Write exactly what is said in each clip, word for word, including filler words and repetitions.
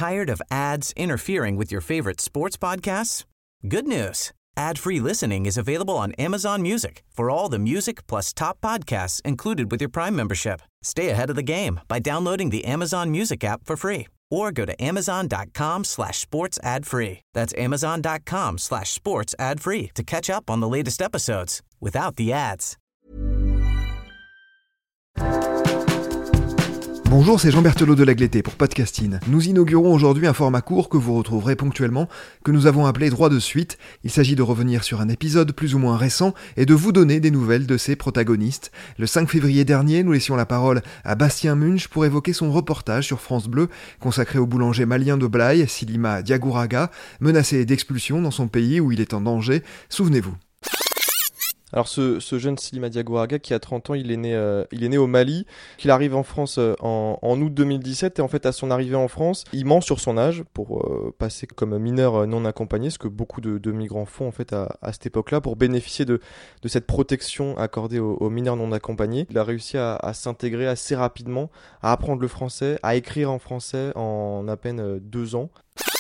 Tired of ads interfering with your favorite sports podcasts? Good news. Ad-free listening is available on Amazon Music for all the music plus top podcasts included with your Prime membership. Stay ahead of the game by downloading the Amazon Music app for free or go to amazon.com slash sports ad free. That's amazon.com slash sports ad free to catch up on the latest episodes without the ads. Bonjour, c'est Jean Berthelot de Lagleté pour Podcasting. Nous inaugurons aujourd'hui un format court que vous retrouverez ponctuellement, que nous avons appelé Droit de suite. Il s'agit de revenir sur un épisode plus ou moins récent et de vous donner des nouvelles de ses protagonistes. Le cinq février dernier, nous laissions la parole à Bastien Munch pour évoquer son reportage sur France Bleu, consacré au boulanger malien de Blaye, Silima Diagouraga, menacé d'expulsion dans son pays où il est en danger. Souvenez-vous. Alors ce, ce jeune Silima Diagouraga qui a trente ans, il est né, euh, il est né au Mali, qu'il arrive en France euh, en, en août deux mille dix-sept et en fait à son arrivée en France, il ment sur son âge pour euh, passer comme mineur non accompagné, ce que beaucoup de, de migrants font en fait à, à cette époque-là pour bénéficier de, de cette protection accordée aux, aux mineurs non accompagnés. Il a réussi à, à s'intégrer assez rapidement, à apprendre le français, à écrire en français en à peine deux ans.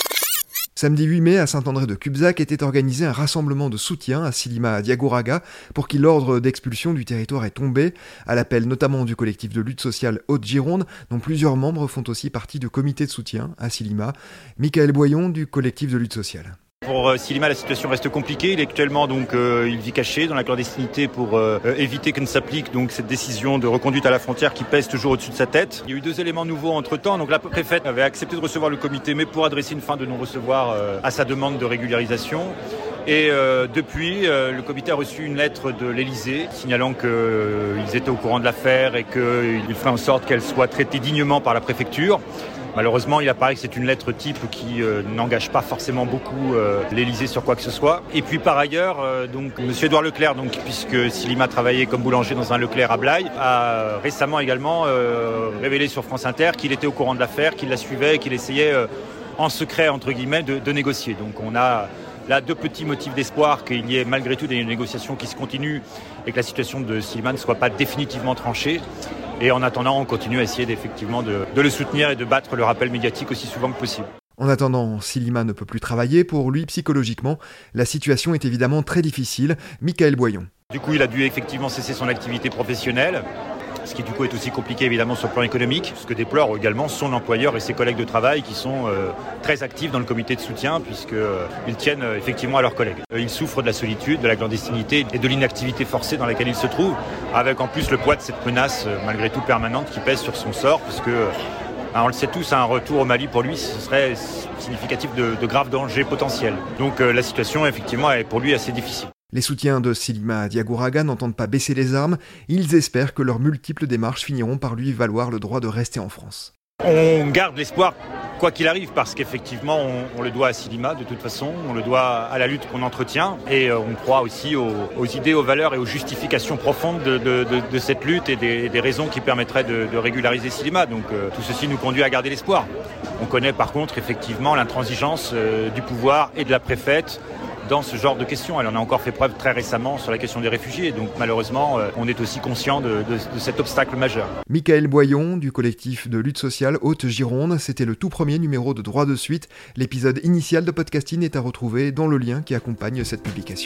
Samedi huit mai, à Saint-André-de-Cubzac, était organisé un rassemblement de soutien à Silima Diagouraga pour qui l'ordre d'expulsion du territoire est tombé, à l'appel notamment du collectif de lutte sociale Haute-Gironde, dont plusieurs membres font aussi partie du comité de soutien à Silima. Michael Boyon du collectif de lutte sociale. Pour Silima, la situation reste compliquée. Il est actuellement donc euh, il vit caché dans la clandestinité pour euh, éviter que ne s'applique donc cette décision de reconduite à la frontière qui pèse toujours au-dessus de sa tête. Il y a eu deux éléments nouveaux entre-temps. Donc la préfète avait accepté de recevoir le comité, mais pour adresser une fin de non-recevoir euh, à sa demande de régularisation. Et euh, depuis, euh, le comité a reçu une lettre de l'Élysée signalant qu'ils euh, étaient au courant de l'affaire et qu'ils feraient en sorte qu'elle soit traitée dignement par la préfecture. Malheureusement, il apparaît que c'est une lettre type qui euh, n'engage pas forcément beaucoup euh, l'Élysée sur quoi que ce soit. Et puis par ailleurs, euh, donc Monsieur Édouard Leclerc, donc puisque Silima travaillait comme boulanger dans un Leclerc à Blaye, a récemment également euh, révélé sur France Inter qu'il était au courant de l'affaire, qu'il la suivait, qu'il essayait euh, en secret entre guillemets de, de négocier. Donc on a là deux petits motifs d'espoir qu'il y ait malgré tout des négociations qui se continuent et que la situation de Silima ne soit pas définitivement tranchée. Et en attendant, on continue à essayer d'effectivement de, de le soutenir et de battre le rappel médiatique aussi souvent que possible. En attendant, Silima ne peut plus travailler. Pour lui, psychologiquement, la situation est évidemment très difficile. Michael Boyon. Du coup, il a dû effectivement cesser son activité professionnelle, ce qui du coup est aussi compliqué évidemment sur le plan économique, ce que déplore également son employeur et ses collègues de travail qui sont euh, très actifs dans le comité de soutien puisqu'ils euh, tiennent euh, effectivement à leurs collègues. Euh, ils souffrent de la solitude, de la clandestinité et de l'inactivité forcée dans laquelle ils se trouvent, avec en plus le poids de cette menace euh, malgré tout permanente qui pèse sur son sort puisque, euh, on le sait tous, un retour au Mali pour lui ce serait significatif de, de graves dangers potentiels. Donc euh, la situation effectivement est pour lui assez difficile. Les soutiens de Silima Diagouraga n'entendent pas baisser les armes. Ils espèrent que leurs multiples démarches finiront par lui valoir le droit de rester en France. On garde l'espoir quoi qu'il arrive parce qu'effectivement on, on le doit à Silima de toute façon, on le doit à la lutte qu'on entretient et euh, on croit aussi aux, aux idées, aux valeurs et aux justifications profondes de, de, de, de cette lutte et des, des raisons qui permettraient de, de régulariser Silima. Donc euh, tout ceci nous conduit à garder l'espoir. On connaît par contre effectivement l'intransigeance euh, du pouvoir et de la préfète dans ce genre de questions. Elle en a encore fait preuve très récemment sur la question des réfugiés. Donc malheureusement, euh, on est aussi conscient de, de, de cet obstacle majeur. Michael Boyon du collectif de lutte sociale Haute-Gironde. C'était le tout premier numéro de Droit de suite. L'épisode initial de Podcasting est à retrouver dans le lien qui accompagne cette publication.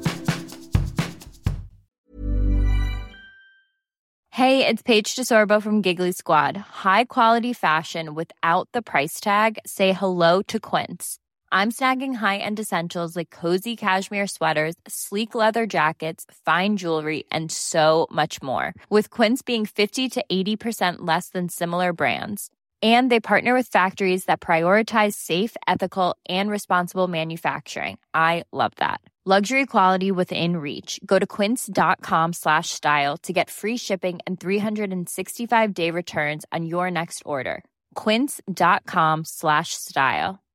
Hey, it's Paige DeSorbo from Giggly Squad. High quality fashion without the price tag. Say hello to Quince. I'm snagging high-end essentials like cozy cashmere sweaters, sleek leather jackets, fine jewelry, and so much more. With Quince being fifty to eighty percent less than similar brands. And they partner with factories that prioritize safe, ethical, and responsible manufacturing. I love that. Luxury quality within reach. Go to quince.com slash style to get free shipping and three sixty-five day returns on your next order. Quince.com slash style.